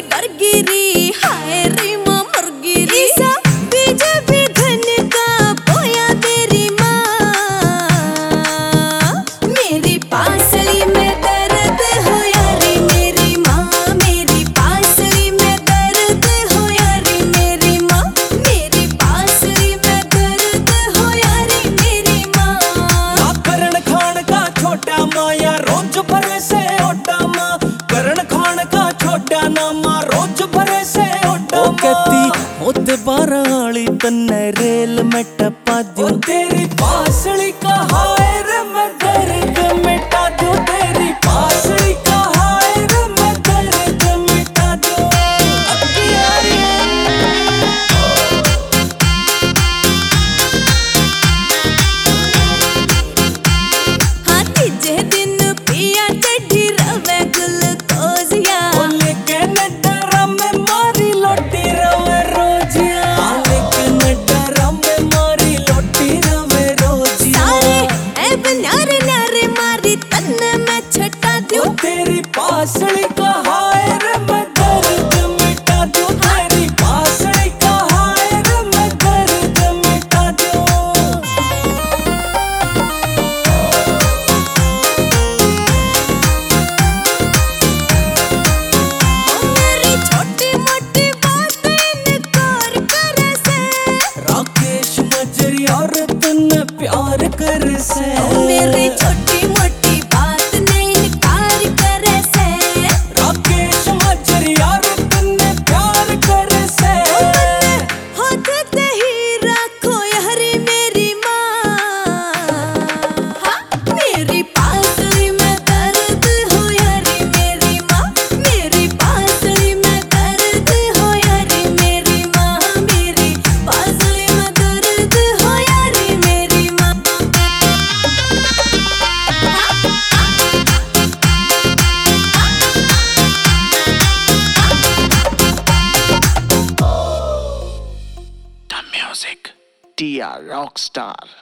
डर गिरी, हाय रे माँ मर गिरी। बीजेपी धन का बोया तेरी माँ, मेरी पासली में दर्द हो यारी मेरी माँ, मेरी पासली में दर्द हो यारी मेरी माँ, मेरी पासली में दर्द हो यारी मेरी माँ। ना करण खान का छोटा माँ या रोज भरे से ओटा माँ, करण खान का छोटा नामा रोज भरे से ओटा माँ। कहती होते बाराली तन्ने रेल में टपा दूं, तेरी पासली का हाय रे मैं दर्द मिटा दूं, तेरी पासली का हाय रे मैं दर्द मिटा दूं। हाँ तीजे दिन पिया चढ़ी रवे गुलकोजिया, लेके नडरा में मारी लोटी रवे रोजिया, लेके नडरा में मारी लोटी रवे रोजिया। सारे ऐब न्यारे न्यारे मारी तन्ने मैं छटा दूं, तेरी पासली का हाय रे मैं दर्द मिटा दूं, तेरी पासली का हाय रे मैं दर्द मिटा दूं। मेरी छोटी मोटी बात इनकार करे से, राकेश मजरी और तन्ने प्यार कर से, मेरी छोटी मोटी बात ने इनकार करे से, राकेश मजरी और तन्ने प्यार कर से। होते ते ही रखो यारी मेरी माँ, हाँ मेरी पासली में दर्द हो यारी मेरी माँ, मेरी पासली में दर्द हो यारी मेरी माँ, मेरी पासली में दर्द हो यारी मेरी माँ। The music, Dia Rockstar.